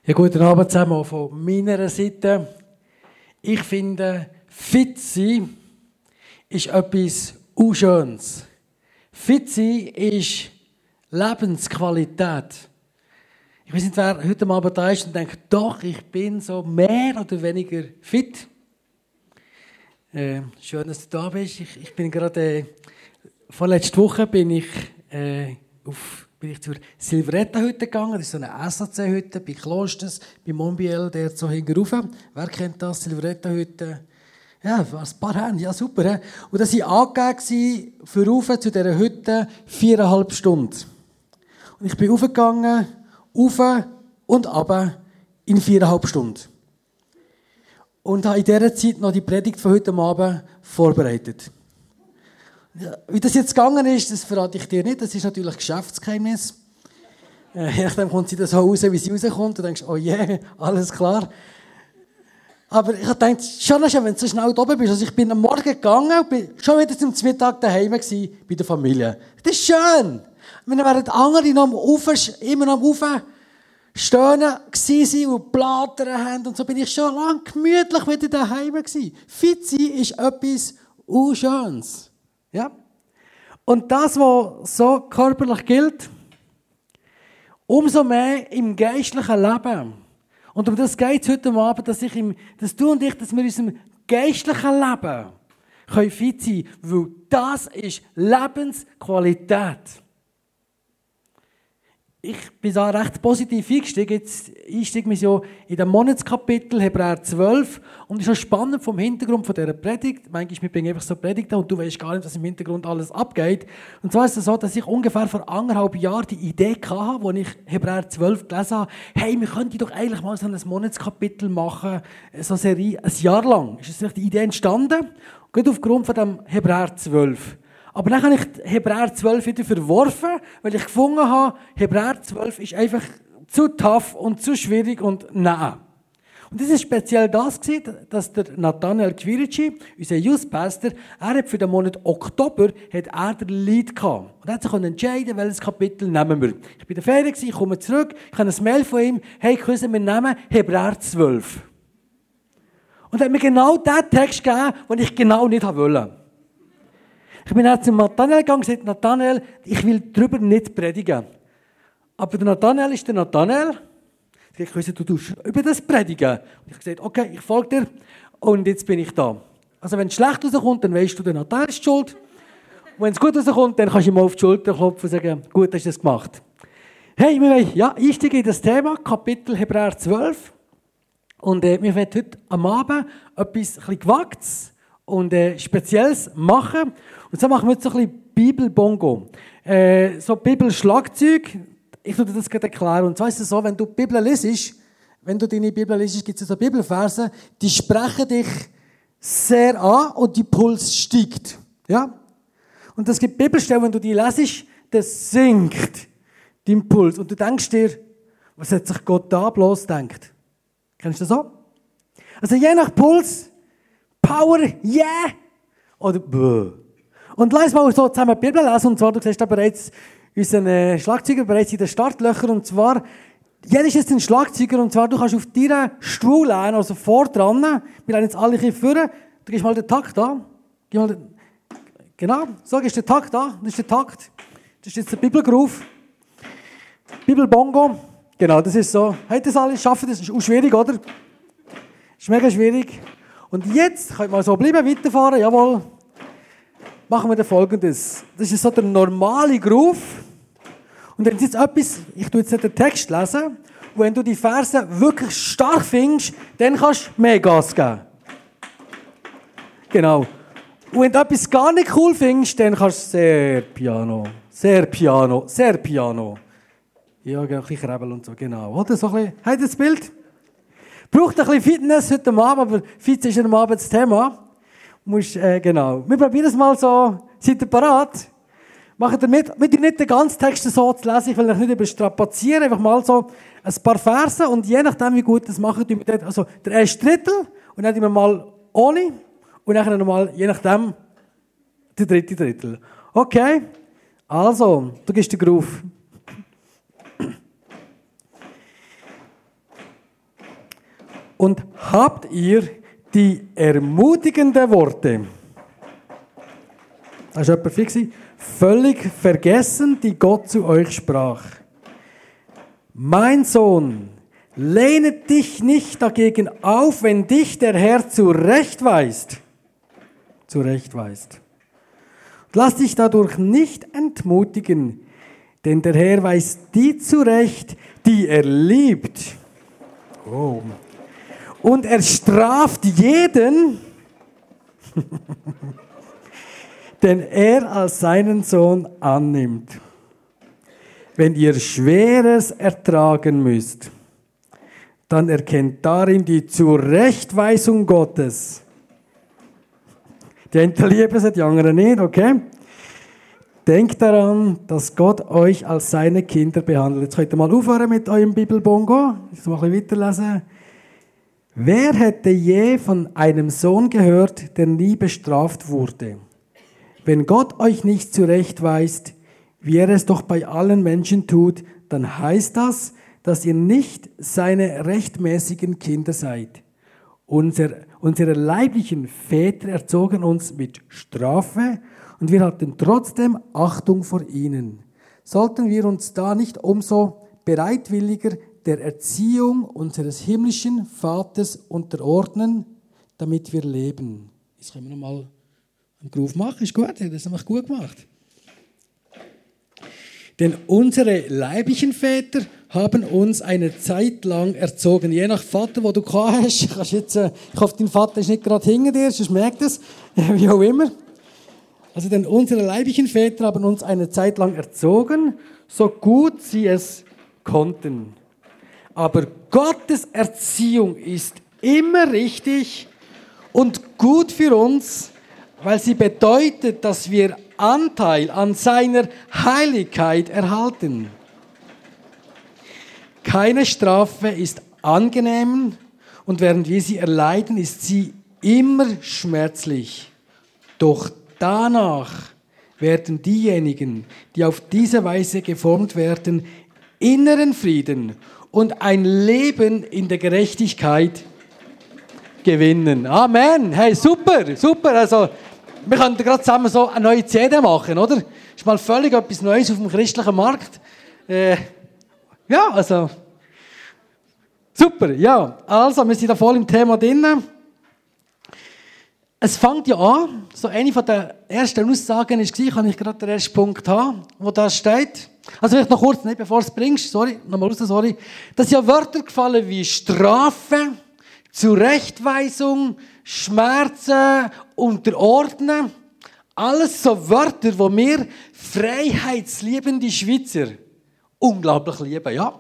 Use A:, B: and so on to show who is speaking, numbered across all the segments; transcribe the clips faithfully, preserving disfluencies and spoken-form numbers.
A: Ja, guten Abend zusammen auch von meiner Seite. Ich finde, fit sein ist etwas Unschönes. Fit sein ist Lebensqualität. Ich weiß nicht, wer heute Abend da ist und denkt, doch, ich bin so mehr oder weniger fit. Äh, schön, dass du da bist. Ich, ich bin gerade, äh, vorletzte Woche bin ich, äh, auf, bin ich zur Silveretta-Hütte gegangen. Das ist so eine S A C-Hütte bei Klosters, bei Monbiel, der so hinten rauf. Wer kennt das? Silveretta-Hütte? Ja, ein paar haben, ja super. He? Und das war angegeben für rauf zu dieser Hütte viereinhalb Stunden. Und ich bin raufgegangen, rauf und runter in viereinhalb Stunden. Und habe in dieser Zeit noch die Predigt von heute Abend vorbereitet. Ja, wie das jetzt gegangen ist, das verrate ich dir nicht. Das ist natürlich Geschäftsgeheimnis. Äh, je nachdem kommt sie das so raus, wie sie rauskommt. Du denkst, oh je, yeah, alles klar. Aber ich habe gedacht, schon schön, wenn du so schnell da oben bist. Also ich bin am Morgen gegangen und bin schon wieder zum Mittag daheim gewesen, bei der Familie. Das ist schön. Wenn während andere noch am Ufer, immer noch am Ufer stehen waren und plattern haben und so, bin ich schon lange gemütlich wieder daheim gewesen. Fit sein ist etwas Unschönes. Ja? Und das, was so körperlich gilt, umso mehr im geistlichen Leben. Und um das geht es heute Abend, dass, ich im, dass du und ich, dass wir in unserem geistlichen Leben können fit sein können, weil das ist Lebensqualität. Ich bin da recht positiv eingestiegen. Jetzt einsteigen wir so in dem Monatskapitel Hebräer zwölf. Und es ist schon spannend vom Hintergrund von dieser Predigt. Manchmal wir bringen einfach so Predigten und du weißt gar nicht, was im Hintergrund alles abgeht. Und zwar ist es so, dass ich ungefähr vor anderthalb Jahren die Idee hatte, als ich Hebräer zwölf gelesen habe, hey, wir könnten doch eigentlich mal so ein Monatskapitel machen, so eine Serie, ein Jahr lang. Ist die Idee entstanden? Gerade aufgrund von dem Hebräer zwölf. Aber dann habe ich Hebräer zwölf wieder verworfen, weil ich gefunden habe, Hebräer zwölf ist einfach zu tough und zu schwierig und nein. Und das ist speziell das gewesen, dass der Nathanael Quirici, unser Youth Pastor, er hat für den Monat Oktober hat er den Lead gehabt. Und er hat sich entscheiden, welches Kapitel nehmen wir. Ich bin in der Ferien, ich komme zurück, ich habe ein Mail von ihm, hey, können wir nehmen Hebräer zwölf. Und er hat mir genau den Text gegeben, den ich genau nicht wollte. Ich bin dann zu Nathanael gegangen und gesagt, Nathanael, ich will darüber nicht predigen. Aber der Nathanael ist der Nathanael. Ich habe gesagt, du tust über das predigen. Und ich habe gesagt, okay, ich folge dir. Und jetzt bin ich da. Also wenn es schlecht rauskommt, dann weißt du, der Nathanael ist schuld. Und wenn es gut rauskommt, dann kannst du ihm auf die Schulter klopfen und sagen, gut, hast du das gemacht. Hey, wir wollen ja, einsteigen in das Thema, Kapitel Hebräer zwölf. Und äh, wir werden heute am Abend etwas ein bisschen Gewagtes und äh, Spezielles machen. Und so machen wir jetzt so ein bisschen Bibelbongo. Äh, so Bibelschlagzeug. Ich würde das gerade erklären. Und zwar ist es so, wenn du die Bibel liest, wenn du deine Bibel liest, gibt es so Bibelverse, die sprechen dich sehr an und die Puls steigt. Ja? Und es gibt Bibelstellen, wenn du die lesest, das sinkt dein Puls. Und du denkst dir, was hat sich Gott da bloß gedacht? Kennst du das so? Also je nach Puls, Power, yeah, oder bäh. Und lass mal so zusammen die Bibel lesen. Und zwar, du siehst da bereits unseren äh, Schlagzeuger bereits in den Startlöchern. Und zwar, jeder ist jetzt ein Schlagzeuger. Und zwar, du kannst auf deinen Stuhl lehnen, also vor dran. Wir lehnen jetzt alle ein bisschen vor. Du gehst mal den Takt an. Gib mal den, genau, so gehst du den Takt an. Das ist der Takt. Das ist jetzt der Bibelgroove. Bibelbongo. Genau, das ist so. Hey, das alle schaffen, das ist auch schwierig, oder? Das ist mega schwierig. Und jetzt könnt ihr mal so bleiben, weiterfahren, jawohl. Machen wir dann Folgendes. Das ist so der normale Groove. Und wenn du jetzt etwas, ich tue jetzt nicht den Text lesen, und wenn du die Verse wirklich stark findest, dann kannst du mehr Gas geben. Genau. Und wenn du etwas gar nicht cool findest, dann kannst du sehr piano, sehr piano, sehr piano. Ja, ein bisschen Krebel und so, genau. Oder so ein bisschen, habt ihr das Bild? Braucht ein bisschen Fitness heute Abend, aber Fitness ist am Abend das Thema. Musst, äh, genau. Wir probieren es mal so. Seid ihr bereit? Macht ihr mit, mit ihr nicht den ganzen Text so zu lesen, ich will euch nicht überstrapazieren, einfach mal so ein paar Verse und je nachdem, wie gut das machen, also der erste Drittel und dann wir mal ohne und dann nochmal, je nachdem, der dritte Drittel. Okay? Also, du gibst den Groove. Und habt ihr die ermutigenden Worte, das war jemand fix, völlig vergessen, die Gott zu euch sprach. Mein Sohn, lehne dich nicht dagegen auf, wenn dich der Herr zurechtweist. Zurechtweist. Lass dich dadurch nicht entmutigen, denn der Herr weist die zurecht, die er liebt. Oh. Und er straft jeden, den er als seinen Sohn annimmt. Wenn ihr Schweres ertragen müsst, dann erkennt darin die Zurechtweisung Gottes. Die einen lieben es, die anderen nicht, okay? Denkt daran, dass Gott euch als seine Kinder behandelt. Jetzt könnt ihr mal aufhören mit eurem Bibelbongo. Jetzt mal ein bisschen weiterlesen. Wer hätte je von einem Sohn gehört, der nie bestraft wurde? Wenn Gott euch nicht zurechtweist, wie er es doch bei allen Menschen tut, dann heißt das, dass ihr nicht seine rechtmäßigen Kinder seid. Unser, unsere leiblichen Väter erzogen uns mit Strafe und wir hatten trotzdem Achtung vor ihnen. Sollten wir uns da nicht umso bereitwilliger der Erziehung unseres himmlischen Vaters unterordnen, damit wir leben? Jetzt können wir nochmal einen Groove machen, ist gut, das haben wir gut gemacht. Denn unsere leiblichen Väter haben uns eine Zeit lang erzogen. Je nach Vater, den du gehabt hast, kannst jetzt, äh, ich hoffe, dein Vater ist nicht gerade hinter dir, sonst merkt es, wie auch immer. Also, denn unsere leiblichen Väter haben uns eine Zeit lang erzogen, so gut sie es konnten. Aber Gottes Erziehung ist immer richtig und gut für uns, weil sie bedeutet, dass wir Anteil an seiner Heiligkeit erhalten. Keine Strafe ist angenehm und während wir sie erleiden, ist sie immer schmerzlich. Doch danach werden diejenigen, die auf diese Weise geformt werden, inneren Frieden und ein Leben in der Gerechtigkeit gewinnen. Amen. Hey, super, super. Also, wir könnten gerade zusammen so eine neue C D machen, oder? Das ist mal völlig etwas Neues auf dem christlichen Markt. Äh, ja, also, super, ja. Also, wir sind da voll im Thema drin. Es fängt ja an, so eine von der ersten Aussagen war, kann ich gerade den ersten Punkt haben, wo da steht. Also vielleicht noch kurz, nicht bevor du es bringst, sorry, nochmal raus, sorry. Da sind ja Wörter gefallen wie Strafe, Zurechtweisung, Schmerzen, Unterordnen. Alles so Wörter, die wir freiheitsliebende Schweizer unglaublich lieben, ja.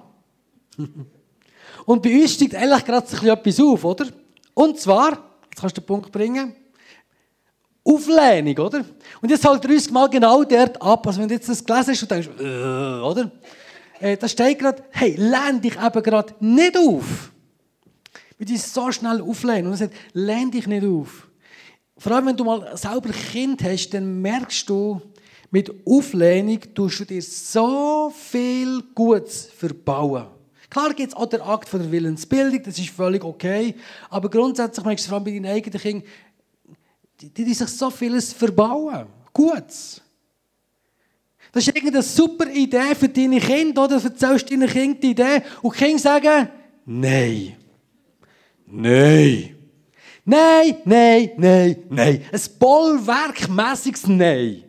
A: Und bei uns steigt eigentlich gerade so etwas auf, oder? Und zwar, jetzt kannst du den Punkt bringen, Auflehnung, oder? Und jetzt holt er uns mal genau dort ab, also wenn du jetzt das gelesen hast und denkst, äh, oder? Äh, da steht gerade, hey, lehn dich eben gerade nicht auf. Weil die so schnell auflehnen. Und er sagt, lehn dich nicht auf. Vor allem, wenn du mal selber ein Kind hast, dann merkst du, mit Auflehnung tust du dir so viel Gutes verbauen. Klar gibt es auch den Akt von der Willensbildung, das ist völlig okay. Aber grundsätzlich merkst du vor allem bei deinen eigenen Kindern, die, die, die sich so vieles verbauen. Gutes. Das ist irgendeine super Idee für deine Kinder, oder? Du erzählst deinen Kindern die Idee und die Kinder sagen, nein. Nein. Nein, nein, nein, nein. Ein bollwerkmässiges Nein.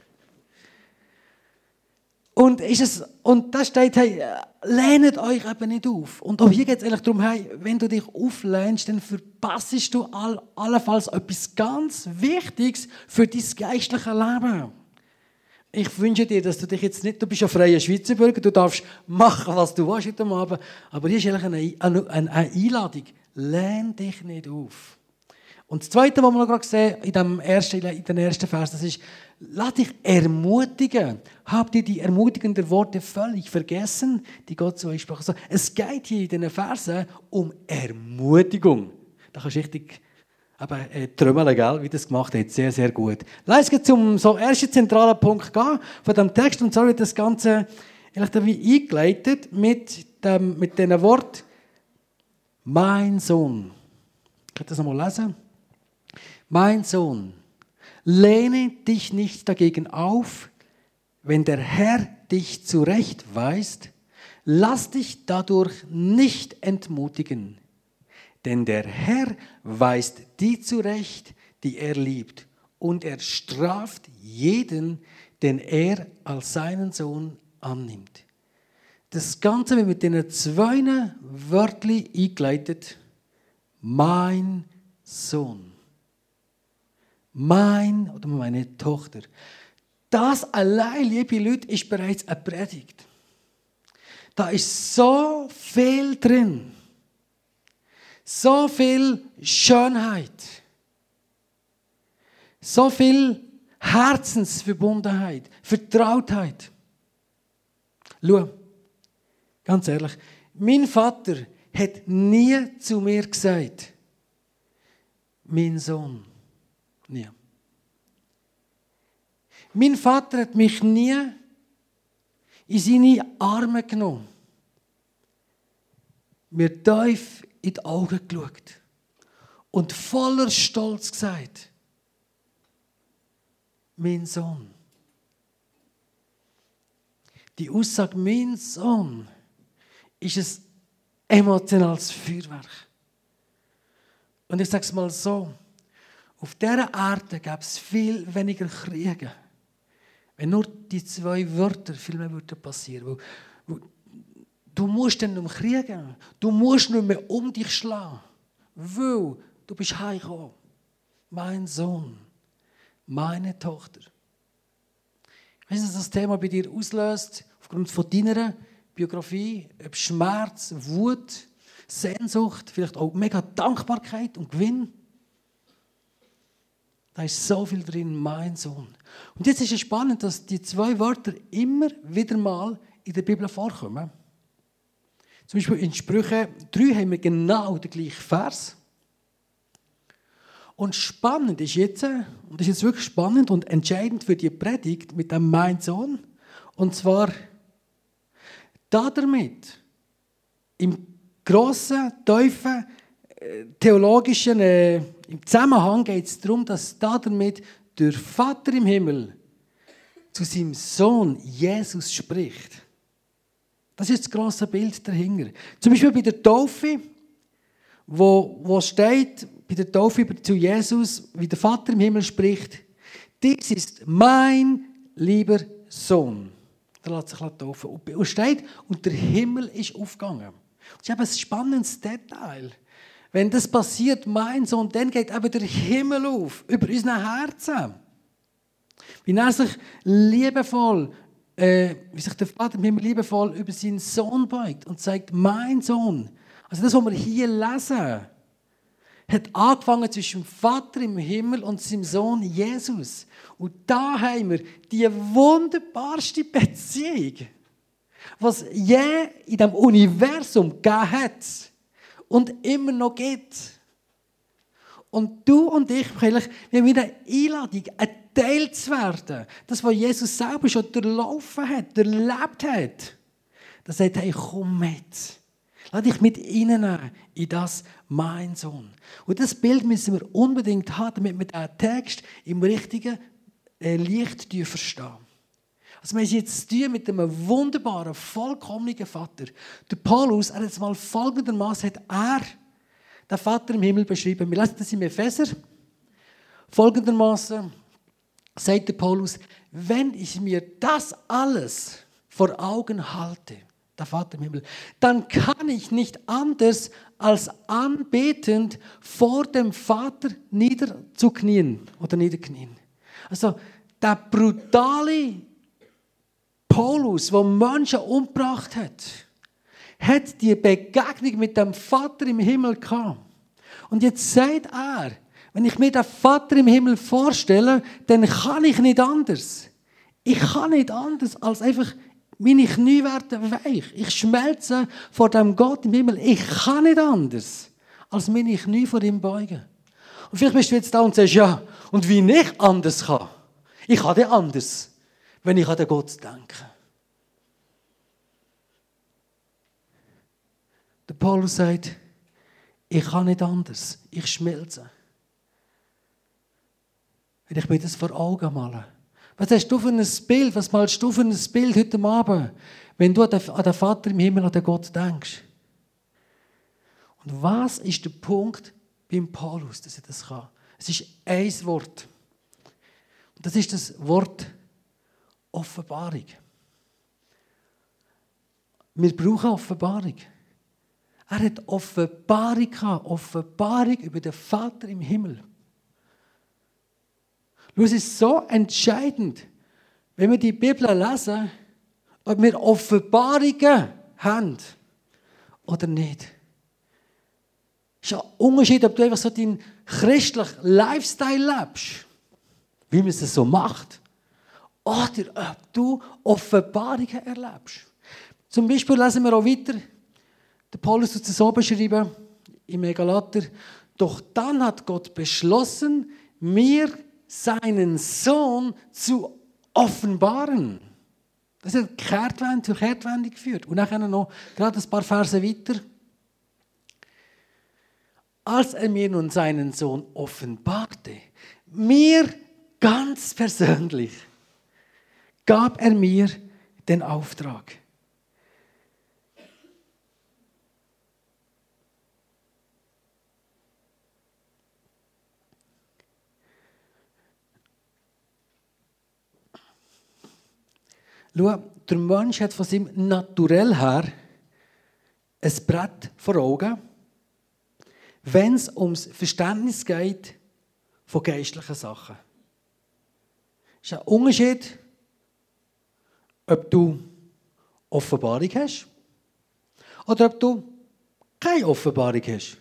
A: Und, ist es, und da steht, hey, lehnet euch eben nicht auf. Und auch hier geht es eigentlich darum, hey, wenn du dich auflehnst, dann verpasst du all, allenfalls etwas ganz Wichtiges für dein geistliche Leben. Ich wünsche dir, dass du dich jetzt nicht, du bist ein freier Schweizer Bürger, du darfst machen, was du willst heute Abend, aber hier ist eigentlich eine, eine, eine Einladung. Lehn dich nicht auf. Und das Zweite, was wir noch gerade sehen, in, dem ersten, in den ersten Vers, das ist, lass dich ermutigen. Habt ihr die ermutigenden Worte völlig vergessen, die Gott zu euch sprach? Also, es geht hier in diesen Versen um Ermutigung. Da kannst du richtig aber, äh, trümmeln, gell, wie das gemacht hat. Sehr, sehr gut. Lass uns zum so ersten zentralen Punkt gehen von diesem Text. Und zwar wird das Ganze wie eingeleitet mit, dem, mit diesen Worten. Mein Sohn, ich werde das nochmal lesen. Mein Sohn, lehne dich nicht dagegen auf, wenn der Herr dich zurechtweist, lass dich dadurch nicht entmutigen. Denn der Herr weist die zurecht, die er liebt, und er straft jeden, den er als seinen Sohn annimmt. Das Ganze wird mit diesen zwei Wörtern eingeleitet. Mein Sohn. Mein oder meine Tochter. Das allein, liebe Leute, ist bereits eine Predigt. Da ist so viel drin. So viel Schönheit. So viel Herzensverbundenheit, Vertrautheit. Schau, ganz ehrlich, mein Vater hat nie zu mir gesagt, mein Sohn. Nie. Mein Vater hat mich nie in seine Arme genommen, mir tief in die Augen geschaut und voller Stolz gesagt, mein Sohn. Die Aussage, mein Sohn, ist ein emotionales Feuerwerk. Und ich sage es mal so, auf dieser Erde gäbe es viel weniger Kriege, wenn nur die zwei Wörter viel mehr würden passieren würden. Weil, weil, du musst dann nicht mehr kriegen. Du musst nicht mehr um dich schlagen. Weil du bist heimgekommen. Mein Sohn, meine Tochter. Ich weiß nicht, was das Thema bei dir auslöst, aufgrund von deiner Biografie, ob Schmerz, Wut, Sehnsucht, vielleicht auch mega Dankbarkeit und Gewinn. Da ist so viel drin, mein Sohn. Und jetzt ist es spannend, dass die zwei Wörter immer wieder mal in der Bibel vorkommen. Zum Beispiel in Sprüche drei haben wir genau den gleichen Vers. Und spannend ist jetzt, und das ist jetzt wirklich spannend und entscheidend für die Predigt mit dem mein Sohn, und zwar damit im grossen, tiefen, theologischen äh, im Zusammenhang geht es darum, dass damit der Vater im Himmel zu seinem Sohn Jesus spricht. Das ist das grosse Bild dahinter. Zum Beispiel bei der Taufe, wo, wo steht, bei der Taufe zu Jesus, wie der Vater im Himmel spricht, dies ist mein lieber Sohn. Da lässt sich taufen. Und steht, und der Himmel ist aufgegangen. Das ist eben ein spannendes Detail. Wenn das passiert, mein Sohn, dann geht eben der Himmel auf, über unsere Herzen. Wie er sich liebevoll, äh, wie sich der Vater im Himmel liebevoll über seinen Sohn beugt und sagt, mein Sohn. Also das, was wir hier lesen, hat angefangen zwischen dem Vater im Himmel und seinem Sohn Jesus. Und da haben wir die wunderbarste Beziehung, was je in diesem Universum gegeben hat und immer noch gibt. Und du und ich, wir haben wieder eine Einladung, ein Teil zu werden. Das, was Jesus selber schon durchlaufen hat, erlebt hat. Er sagt, hey, komm mit. Lass dich mit reinnehmen in das, mein Sohn. Und das Bild müssen wir unbedingt haben, damit wir diesen Text im richtigen Licht verstehen. Also wir haben es jetzt zu tun mit einem wunderbaren, vollkommenen Vater. Der Paulus, er hat es mal folgendermaßen, hat er den Vater im Himmel beschrieben. Wir lesen das im Epheser. Folgendermaßen sagt der Paulus, wenn ich mir das alles vor Augen halte, der Vater im Himmel, dann kann ich nicht anders als anbetend vor dem Vater niederzuknien oder niederknien. Also der brutale Paulus, der Menschen umgebracht hat, hat die Begegnung mit dem Vater im Himmel gehabt. Und jetzt sagt er, wenn ich mir den Vater im Himmel vorstelle, dann kann ich nicht anders. Ich kann nicht anders als einfach, meine Knie werden weich. Ich schmelze vor dem Gott im Himmel. Ich kann nicht anders, als meine Knie vor ihm beugen. Und vielleicht bist du jetzt da und sagst, ja, und wie ich anders kann. Ich kann nicht anders, wenn ich an den Gott denke. Der Paulus sagt, Ich kann nicht anders. Ich schmelze. Wenn ich mir das vor Augen male. Was hast du für ein Bild? Was malst du für ein Bild heute Abend, wenn du an den, an den Vater im Himmel, an den Gott denkst? Und was ist der Punkt beim Paulus, dass er das kann? Es ist ein Wort. Und das ist das Wort Offenbarung. Wir brauchen Offenbarung. Er hat Offenbarung gehabt, Offenbarung über den Vater im Himmel. Es ist so entscheidend, wenn wir die Bibel lesen, ob wir Offenbarungen haben oder nicht. Es ist ein Unterschied, ob du einfach so deinen christlichen Lifestyle lebst, wie man es so macht, oder ob du Offenbarungen erlebst. Zum Beispiel lesen wir auch weiter, der Paulus hat es so beschrieben, im Galater, doch dann hat Gott beschlossen, mir seinen Sohn zu offenbaren. Das hat Kehrtwendung, zur Kehrtwendung geführt. Und dann noch gerade ein paar Verse weiter. Als er mir nun seinen Sohn offenbarte, mir ganz persönlich, gab er mir den Auftrag. Schau, der Mensch hat von seinem Naturell her ein Brett vor Augen, wenn es ums Verständnis geht von geistlichen Sachen. Es ist ein Unterschied, ob du Offenbarung hast oder ob du keine Offenbarung hast.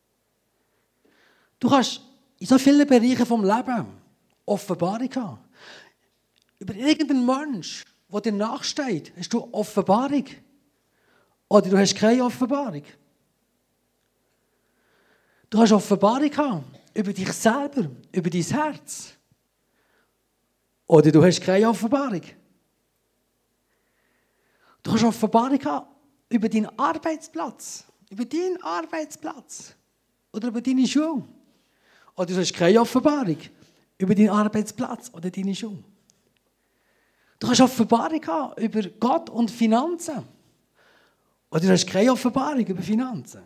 A: Du kannst in so vielen Bereichen des Lebens Offenbarung haben. Über irgendeinen Menschen, der dir nachsteht, hast du Offenbarung. Oder du hast keine Offenbarung. Du hast Offenbarung haben über dich selber, über dein Herz. Oder du hast keine Offenbarung. Du hast Offenbarung haben über deinen Arbeitsplatz, über deinen Arbeitsplatz. Oder über deine Schule. Oder du hast keine Offenbarung über deinen Arbeitsplatz oder deine Schule. Du hast Offenbarung haben über Gott und Finanzen. Oder du hast keine Offenbarung über Finanzen.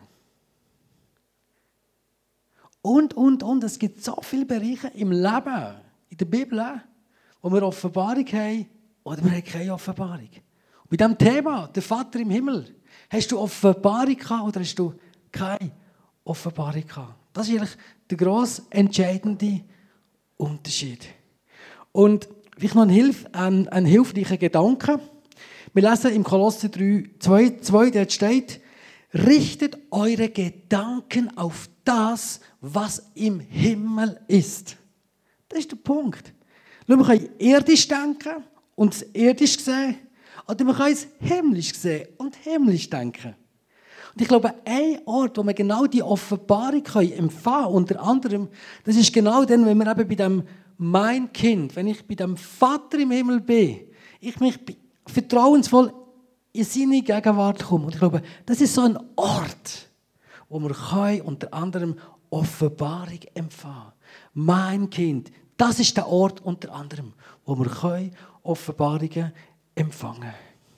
A: Und, und, und. Es gibt so viele Bereiche im Leben, in der Bibel, wo wir Offenbarung haben oder wir haben keine Offenbarung. Und bei diesem Thema, der Vater im Himmel, hast du Offenbarung gehabt oder hast du keine Offenbarung gehabt? Das ist eigentlich der grosse, entscheidende Unterschied. Und vielleicht noch ein, Hilf, ein, ein hilfreicher Gedanke. Wir lesen im Kolosser drei, zwei, zwei, dort steht, richtet eure Gedanken auf das, was im Himmel ist. Das ist der Punkt. Man kann irdisch denken und es irdisch sehen, oder man kann es himmlisch sehen und himmlisch denken. Und ich glaube, ein Ort, wo wir genau die Offenbarung empfangen können, unter anderem, das ist genau dann, wenn wir eben bei dem mein Kind, wenn ich bei dem Vater im Himmel bin, ich mich vertrauensvoll in seine Gegenwart komme. Und ich glaube, das ist so ein Ort, wo wir können, unter anderem Offenbarung empfangen. Mein Kind, das ist der Ort unter anderem, wo wir können Offenbarungen empfangen.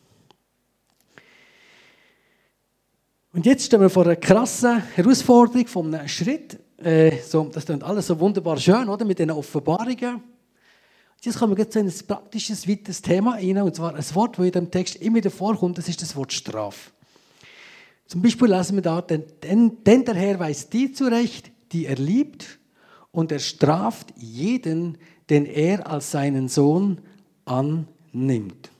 A: Und jetzt stehen wir vor einer krassen Herausforderung von einem Schritt. Äh, so, das klingt alles so wunderbar schön, oder? Mit diesen Offenbarungen. Jetzt kommen wir jetzt in ein praktisches, weiteres Thema rein, und zwar ein Wort, das in diesem Text immer wieder vorkommt, das ist das Wort Strafe. Zum Beispiel lesen wir da, denn, denn, denn der Herr weist die zurecht, die er liebt, und er straft jeden, den er als seinen Sohn annimmt.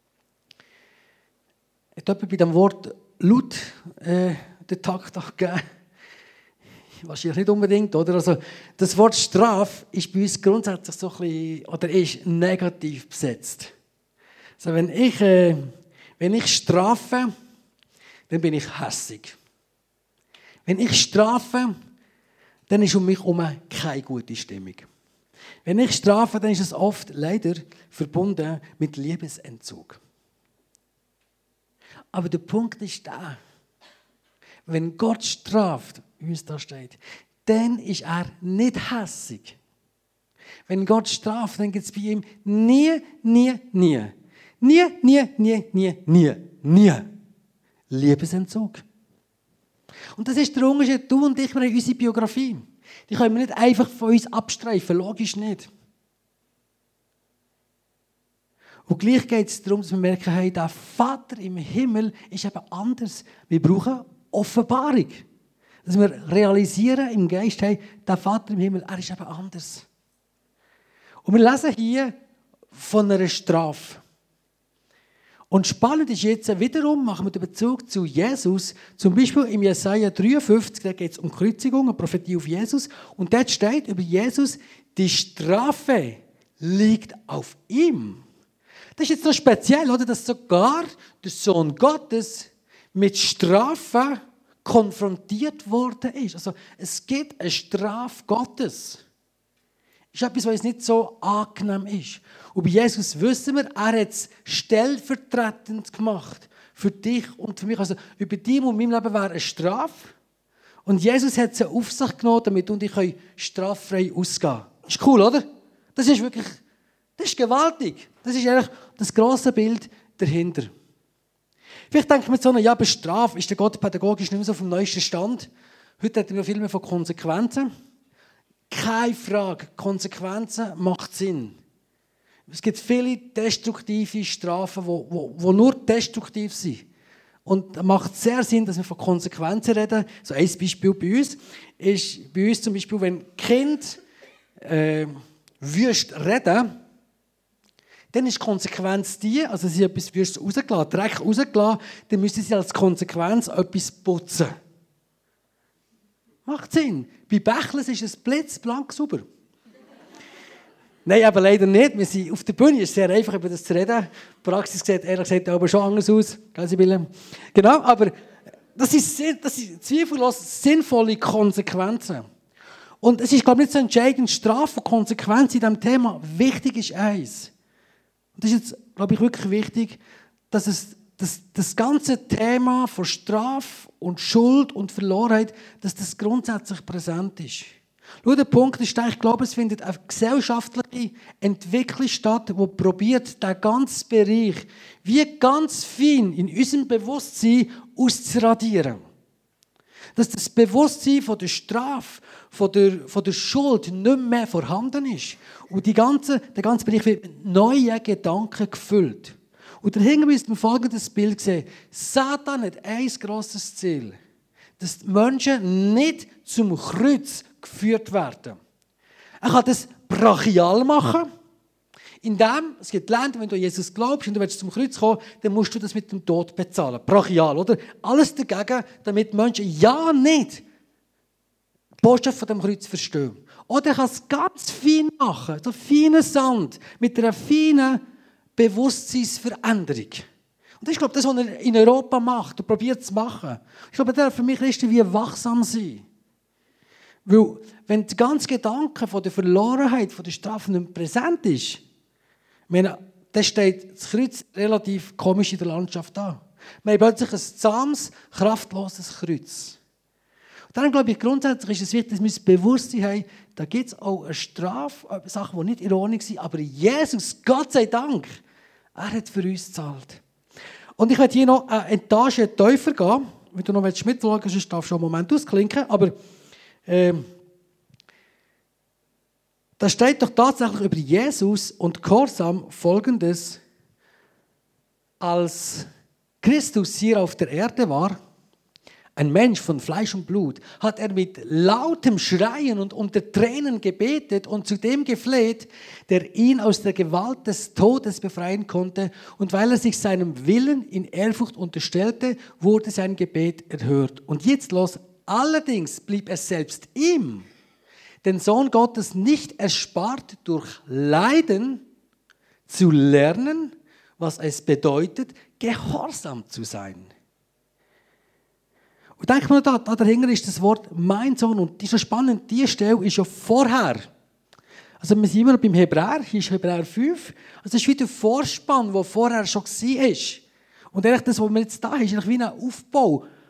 A: Ich habe bei dem Wort laut äh, den Takt auch gegeben. Wahrscheinlich nicht unbedingt, oder? Also, das Wort Strafe ist bei uns grundsätzlich so ein bisschen, oder ist negativ besetzt. Also, wenn ich, äh, wenn ich strafe, dann bin ich hässig. Wenn ich strafe, dann ist um mich herum keine gute Stimmung. Wenn ich strafe, dann ist es oft leider verbunden mit Liebesentzug. Aber der Punkt ist der, wenn Gott straft, wie es da steht, dann ist er nicht hässig. Wenn Gott straft, dann gibt es bei ihm nie, nie, nie. Nie, nie, nie, nie, nie, nie. Liebesentzug. Und das ist der Unterschied. Du und ich, wir haben unsere Biografie. Die können wir nicht einfach von uns abstreifen, logisch nicht. Und gleich geht es darum, dass wir merken, hey, der Vater im Himmel ist eben anders. Wir brauchen Offenbarung. Dass wir realisieren im Geist, hey, der Vater im Himmel, er ist eben anders. Und wir lesen hier von einer Strafe. Und spannend ist jetzt, wiederum machen wir den Bezug zu Jesus. Zum Beispiel im Jesaja dreiundfünfzig, da geht es um Kreuzigung, eine Prophetie auf Jesus. Und dort steht über Jesus, die Strafe liegt auf ihm. Das ist jetzt noch speziell, oder? Dass sogar der Sohn Gottes mit Strafe konfrontiert worden ist. Also es gibt eine Strafe Gottes. Das ist etwas, was nicht so angenehm ist. Und bei Jesus wissen wir, er hat es stellvertretend gemacht. Für dich und für mich. Also über dich und meinem Leben wäre eine Strafe. Und Jesus hat sie auf sich genommen, damit du und ich straffrei ausgehen können. Das ist cool, oder? Das ist wirklich, das ist gewaltig. Das ist eigentlich das grosse Bild dahinter. Vielleicht denkt man so, ja, bei Strafe ist der Gott pädagogisch nicht mehr so auf dem neuesten Stand. Heute hat er viel mehr von Konsequenzen. Keine Frage, Konsequenzen macht Sinn. Es gibt viele destruktive Strafen, die nur destruktiv sind. Und es macht sehr Sinn, dass wir von Konsequenzen reden. So ein Beispiel bei uns ist bei uns zum Beispiel, wenn Kind äh, wüst reden, dann ist die Konsequenz die, also sie haben etwas wüst rausgelassen, Dreck rausgelassen, dann müssen sie als Konsequenz etwas putzen. Macht Sinn. Bei Bächles ist es blitzblank sauber. Nein, aber leider nicht. Wir sind auf der Bühne, ist sehr einfach, über das zu reden. Die Praxis sieht ehrlich gesagt aber schon anders aus. Gell, Sibylle? Genau, aber das ist, das ist zweifellos sinnvolle Konsequenzen. Und es ist, glaube ich, nicht so entscheidend, Strafe und Konsequenzen in diesem Thema. Wichtig ist eins. Und das ist jetzt, glaube ich, wirklich wichtig, dass es dass das ganze Thema von Strafe und Schuld und Verlorenheit, dass das grundsätzlich präsent ist. Schau, der Punkt ist, ich glaube, es findet eine gesellschaftliche Entwicklung statt, die probiert, den ganzen Bereich wie ganz fein in unserem Bewusstsein auszuradieren. Dass das Bewusstsein von der Strafe, von der, von der Schuld nicht mehr vorhanden ist. Und die ganze, der ganze Bereich wird mit neuen Gedanken gefüllt. Und dahinter müsst ihr folgendes Bild sehen. Satan hat ein grosses Ziel. Dass die Menschen nicht zum Kreuz geführt werden. Er kann das brachial machen, indem, es gibt Länder, wenn du an Jesus glaubst und du willst zum Kreuz kommen, dann musst du das mit dem Tod bezahlen. Brachial, oder? Alles dagegen, damit die Menschen ja nicht die Botschaft von dem Kreuz verstehen. Oder er kann es ganz fein machen, so feinen Sand, mit einer feinen Bewusstseinsveränderung. Und ich glaube, das, was er in Europa macht und probiert zu machen, ich glaube, da für mich Christen wie wachsam sein. Weil, wenn der ganze Gedanke von der Verlorenheit, von der Strafe nicht präsent ist, ich meine, dann steht das Kreuz relativ komisch in der Landschaft da. Wir haben plötzlich ein zahmes, kraftloses Kreuz. Und dann glaube ich, grundsätzlich ist es wichtig, dass wir uns bewusst haben, da gibt es auch eine Strafe, Sachen, die nicht ironisch sind, aber Jesus, Gott sei Dank, er hat für uns gezahlt. Und ich werde hier noch eine Etage tiefer gehen. Wenn du noch mitschauen willst, sonst darfst du schon einen Moment ausklinken. Aber äh, da steht doch tatsächlich über Jesus und Gehorsam Folgendes. Als Christus hier auf der Erde war, ein Mensch von Fleisch und Blut, hat er mit lautem Schreien und unter Tränen gebetet und zu dem gefleht, der ihn aus der Gewalt des Todes befreien konnte. Und weil er sich seinem Willen in Ehrfurcht unterstellte, wurde sein Gebet erhört. Und jetzt los, allerdings blieb es selbst ihm, den Sohn Gottes, nicht erspart, durch Leiden zu lernen, was es bedeutet, gehorsam zu sein. Und denkt mal da, da dahinter ist das Wort «mein Sohn». Und das ist so spannend, diese Stelle ist ja vorher. Also wir sind immer noch beim Hebräer, hier ist Hebräer fünf. Also das ist wie der Vorspann, der vorher schon war. Und eigentlich das, was wir jetzt da haben, ist wie ein Aufbau.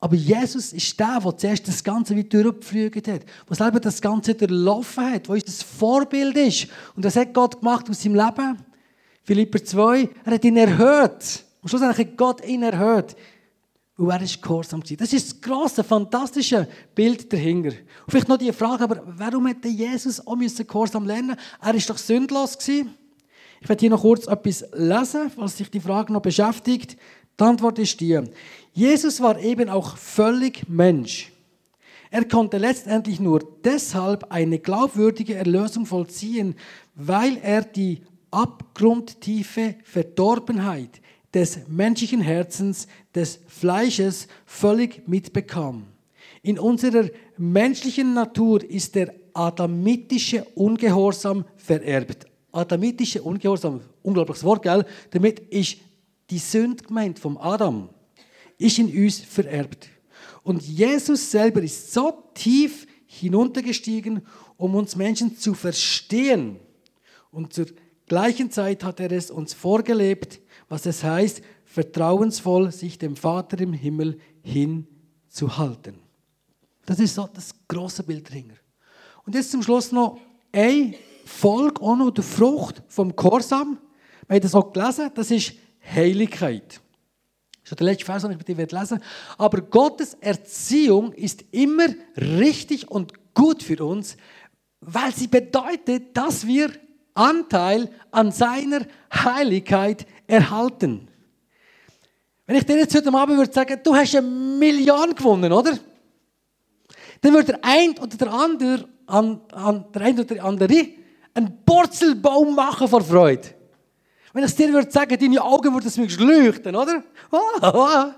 A: Aber Jesus ist der, der zuerst das Ganze wieder durchgepflügt hat, der selber das Ganze durchlaufen hat, der uns das Vorbild ist. Und das hat Gott gemacht aus seinem Leben. Philipper zwei, er hat ihn erhöht. Und schlussendlich hat Gott ihn erhöht. Und er war gehorsam. Das ist das grosse, fantastische Bild dahinter. Und vielleicht noch die Frage, aber warum hätte Jesus auch gehorsam lernen? Er war doch sündlos gewesen. Ich werde hier noch kurz etwas lesen, was sich die Frage noch beschäftigt. Die Antwort ist die: Jesus war eben auch völlig Mensch. Er konnte letztendlich nur deshalb eine glaubwürdige Erlösung vollziehen, weil er die abgrundtiefe Verdorbenheit des menschlichen Herzens, des Fleisches völlig mitbekam. In unserer menschlichen Natur ist der adamitische Ungehorsam vererbt. Adamitische Ungehorsam, unglaubliches Wort, gell? Damit ist die Sünde gemeint vom Adam, ist in uns vererbt. Und Jesus selber ist so tief hinuntergestiegen, um uns Menschen zu verstehen. Und zur gleichen Zeit hat er es uns vorgelebt, was es heißt, vertrauensvoll sich dem Vater im Himmel hinzuhalten. Das ist so das grosse Bild dahinter. Und jetzt zum Schluss noch eine Folge, auch noch der Frucht vom Gehorsam. Wir haben das auch gelesen, das ist Heiligkeit. Das ist der letzte Vers, den ich mit dir lesen werde. Aber Gottes Erziehung ist immer richtig und gut für uns, weil sie bedeutet, dass wir Anteil an seiner Heiligkeit erhalten. Wenn ich dir jetzt heute Abend würde sagen, du hast eine Million gewonnen, oder? Dann würde der ein oder der andere, an, an, der ein oder der andere einen Purzelbaum machen vor Freude. Wenn ich es dir würde sagen, deine Augen würden es mir leuchten, oder? Aber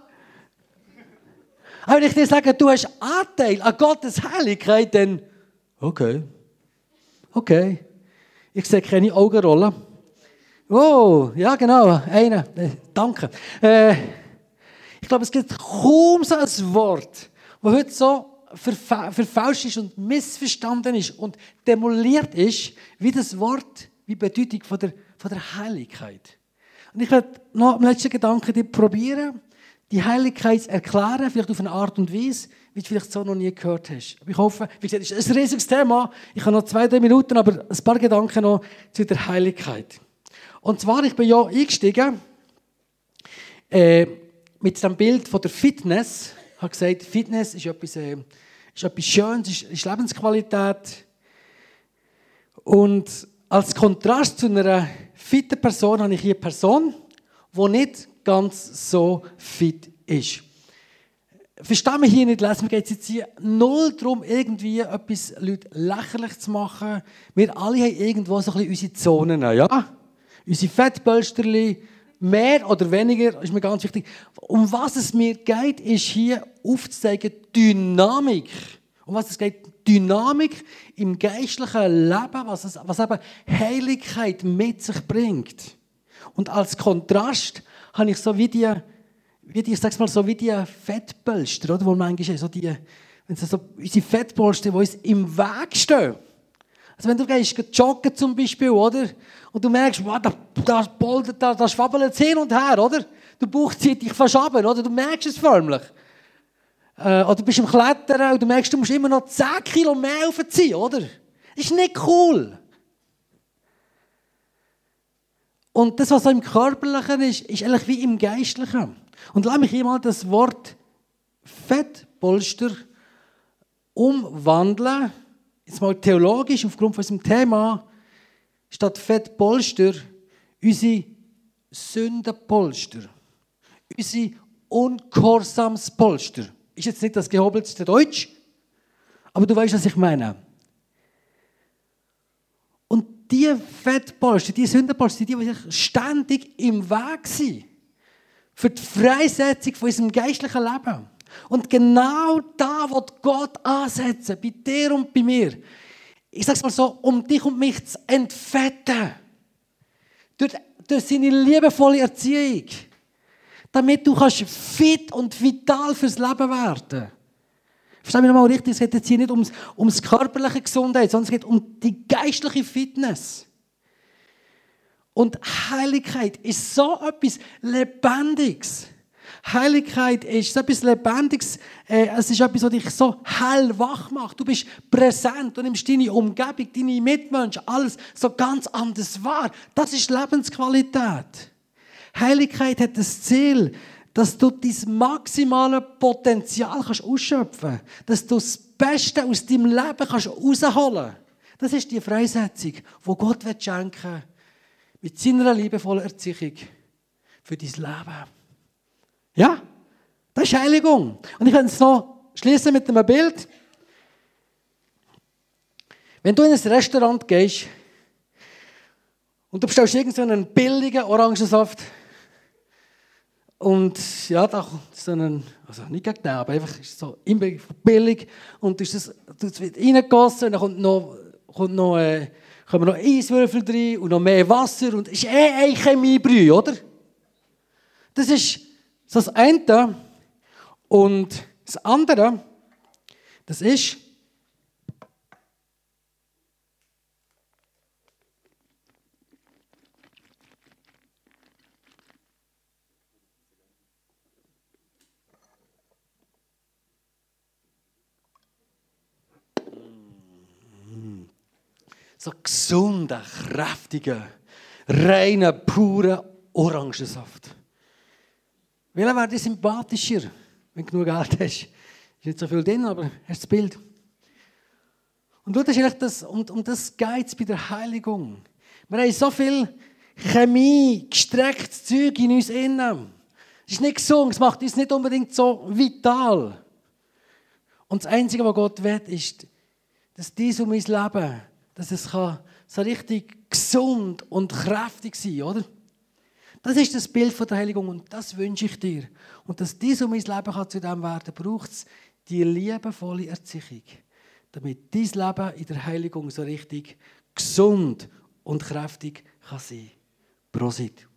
A: wenn ich dir sage, du hast Anteil an Gottes Heiligkeit, dann okay. Okay. Ich sehe keine Augenrollen. Oh, ja genau, eine. Äh, danke. Äh, ich glaube, es gibt kaum so ein Wort, das heute so verfa- verfälscht ist und missverstanden ist und demoliert ist, wie das Wort, wie die Bedeutung von der, von der Heiligkeit. Und ich werde noch am letzten Gedanken dir probieren, die Heiligkeit zu erklären, vielleicht auf eine Art und Weise, wie du vielleicht so noch nie gehört hast. Aber ich hoffe, wie gesagt, es ist ein riesiges Thema. Ich habe noch zwei, drei Minuten, aber ein paar Gedanken noch zu der Heiligkeit. Und zwar, ich bin ja eingestiegen äh, mit dem Bild von der Fitness. Ich habe gesagt, Fitness ist etwas, äh, ist etwas Schönes, ist, ist Lebensqualität. Und als Kontrast zu einer fitten Person habe ich hier eine Person, die nicht ganz so fit ist. Verstehen wir hier nicht, lesen wir jetzt hier null darum, irgendwie etwas Leute lächerlich zu machen. Wir alle haben irgendwo so ein bisschen unsere Zonen, ja? Unsere Fettpölsterli, mehr oder weniger, ist mir ganz wichtig. Um was es mir geht, ist hier aufzuzeigen Dynamik. Um was es geht, Dynamik im geistlichen Leben, was, es, was eben Heiligkeit mit sich bringt. Und als Kontrast habe ich so wie die, wie die ich sag's mal, so wie die Fettpölster, oder, wo manchmal so die, wenn so unsere Fettpolster, die uns im Weg stehen. Also wenn du gehst joggen zum Beispiel, oder, und du merkst, wow, da, da, da, da schwabbelt es hin und her, oder? Du Bauch zieht dich fast runter, oder? Du merkst es förmlich. Äh, oder du bist im Klettern und du merkst, du musst immer noch zehn Kilo mehr aufziehen, oder? Das ist nicht cool. Und das, was so im Körperlichen ist, ist eigentlich wie im Geistlichen. Und lass mich hier mal das Wort Fettpolster umwandeln, jetzt mal theologisch aufgrund von unserem Thema, statt Fettpolster unsere Sündenpolster, unsere Ungehorsamspolster. Ist jetzt nicht das gehobelste Deutsch, aber du weißt, was ich meine. Und die Fettpolster, die Sündenpolster, die, die ständig im Weg sind für die Freisetzung von unserem geistlichen Leben. Und genau da will Gott ansetzen, bei dir und bei mir. Ich sage es mal so, um dich und mich zu entfetten. Durch, durch seine liebevolle Erziehung. Damit du kannst fit und vital fürs Leben werden. Versteh mich nochmal richtig, es geht jetzt hier nicht ums, ums körperliche Gesundheit, sondern es geht um die geistliche Fitness. Und Heiligkeit ist so etwas Lebendiges. Heiligkeit ist so etwas Lebendiges. Äh, es ist etwas, was dich so hell wach macht. Du bist präsent. Du nimmst deine Umgebung, deine Mitmenschen, alles so ganz anders wahr. Das ist Lebensqualität. Heiligkeit hat das Ziel, dass du dein maximales Potenzial kannst ausschöpfen kannst. Dass du das Beste aus deinem Leben kannst rausholen kannst. Das ist die Freisetzung, die Gott schenken will, mit seiner liebevollen Erziehung für dein Leben. Ja, das ist Heiligung. Und ich kann es noch schließen mit einem Bild. Wenn du in ein Restaurant gehst und du bestellst irgendeinen billigen Orangensaft und ja, da kommt so einen, also nicht gegen den, aber einfach ist so billig und du hast das, das wird reingegossen und dann kommt noch, kommt noch, äh, kommen noch Eiswürfel rein und noch mehr Wasser und es ist eh ein Chemiebrühe, oder? Das ist das eine. Und das andere, das ist, so gesunder, kräftiger, reiner, purer Orangensaft. Welcher wäre dir sympathischer, wenn du genug Geld hast? Ist nicht so viel drin, aber hast das Bild. Und du, das ist eigentlich das, um, um das geht es bei der Heiligung. Wir haben so viel Chemie, gestrecktes Zeug in uns innen. Es ist nicht gesund, es macht uns nicht unbedingt so vital. Und das Einzige, was Gott will, ist, dass dies um mein Leben, dass es kann so richtig gesund und kräftig sein kann, oder? Das ist das Bild von der Heiligung und das wünsche ich dir. Und dass dies um mein Leben kann zu dem werden, braucht es die liebevolle Erziehung, damit dein Leben in der Heiligung so richtig gesund und kräftig kann sein. Prosit.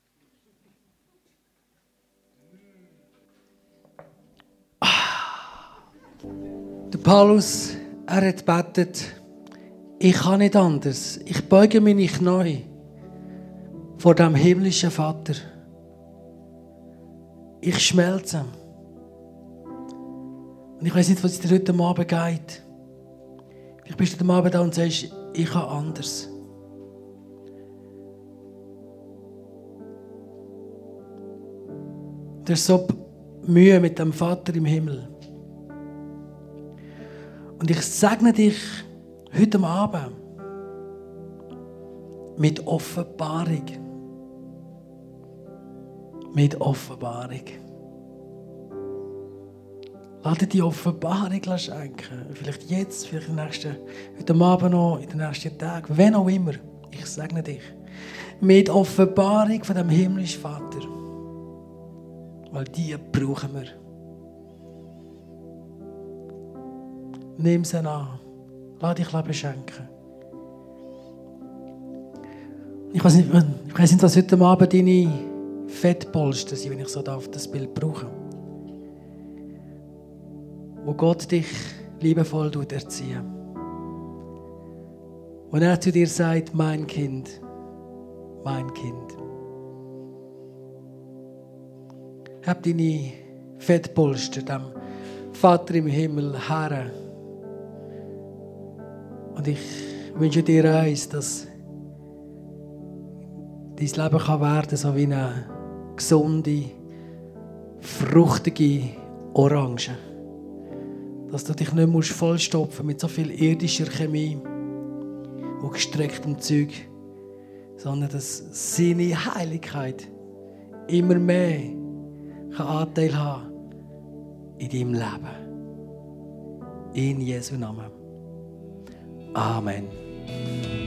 A: Ah. Der Paulus, er hat gebetet, ich kann nicht anders. Ich beuge mich nicht neu vor dem himmlischen Vater. Ich schmelze. Und ich weiß nicht, was es dir heute Abend geht. Vielleicht bist du heute Abend da und sagst, ich kann anders. Du hast so Mühe mit dem Vater im Himmel. Und ich segne dich heute Abend mit Offenbarung. Mit Offenbarung. Lass dir die Offenbarung schenken. Vielleicht jetzt, vielleicht nächsten, heute Abend noch, in den nächsten Tagen, wenn auch immer. Ich segne dich. Mit Offenbarung von dem himmlischen Vater. Weil die brauchen wir. Nimm sie an. Lass dich beschenken. Ich weiß nicht, ich weiß nicht, was heute Abend deine Fettpolster sind, wenn ich so darf, das Bild brauchen. Wo Gott dich liebevoll erzieht. Wenn er zu dir sagt, mein Kind, mein Kind. Hab deine Fettpolster dem Vater im Himmel her. Und ich wünsche dir eins, dass dein Leben kann werden so wie eine gesunde, fruchtige Orange. Dass du dich nicht musst vollstopfen mit so viel irdischer Chemie und gestrecktem Zeug, sondern dass seine Heiligkeit immer mehr kann Anteil haben in deinem Leben. In Jesu Namen. Amen.